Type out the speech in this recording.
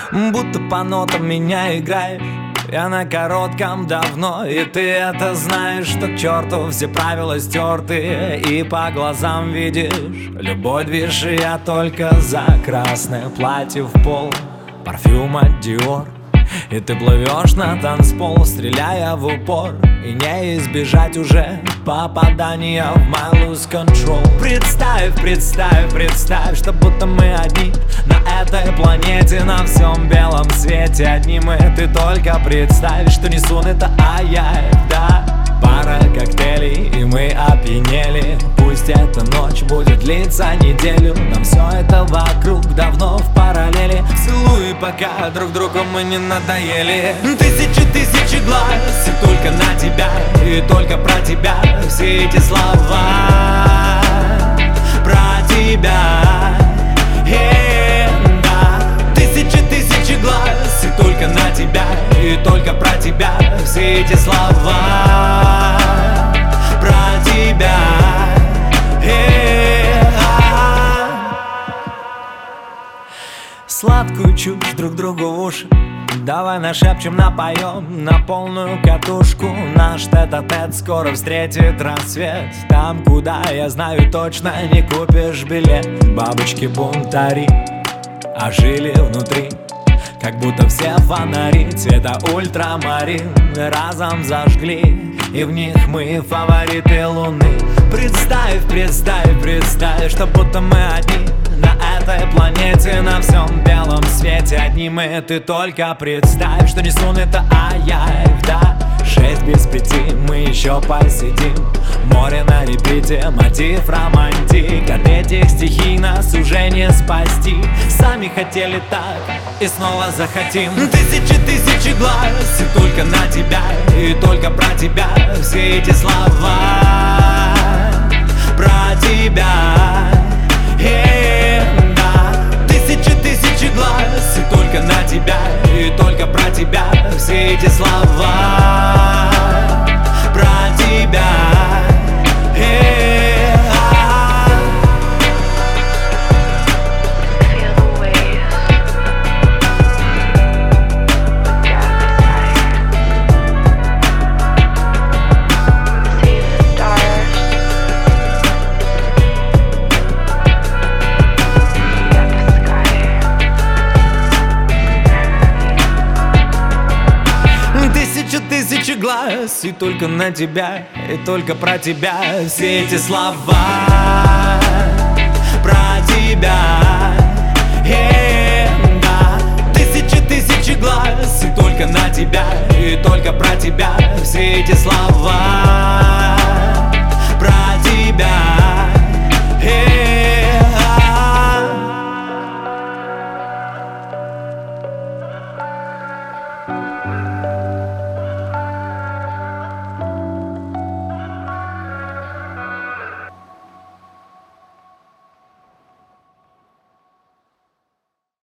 Будто по нотам меня играешь. Я на коротком давно, и ты это знаешь, что к черту все правила стерты. И по глазам видишь, любой движ, и я только за красное платье в пол, парфюм от Dior. И ты плывешь на танцпол, стреляя в упор, и не избежать уже попадания в my lose control. Представь, представь, представь, что будто мы одни на этой планете, на всем белом свете одни мы. Ты только представь, что несу это, а я, да. Пара коктейлей, и мы опьянели. Пусть эта ночь будет длиться неделю, нам все это вокруг давно в параллели. Целуй, пока друг другу мы не надоели. Тысячи глаз, и только на тебя, и только про тебя все эти слова. Про тебя, да. Тысячи глаз, и только на тебя, и только про тебя все эти слова. Про тебя, сладкую чушь друг другу в уши давай нашепчем, напоем на полную катушку. Наш тет-а-тет скоро встретит рассвет там, куда, я знаю точно, не купишь билет. Бабочки-бунтари ожили внутри, как будто все фонари цвета ультрамарин разом зажгли, и в них мы фавориты луны. Представь, представь, представь, что будто мы одни на этой планете, на всем белом свете одни мы. Ты только представь, что не сон это, а я, да. 6 без 5, мы еще посидим. Море на репите, мотив романтик. От этих стихий нас уже не спасти. Сами хотели так и снова захотим. Тысячи глаз, и только на тебя, и только про тебя все эти слова. Про тебя, да. Тысячи глаз, и только на тебя, и только про тебя все эти слова. Про тебя, тысячи глаз, и только на тебя, и только про тебя все эти слова. Про тебя.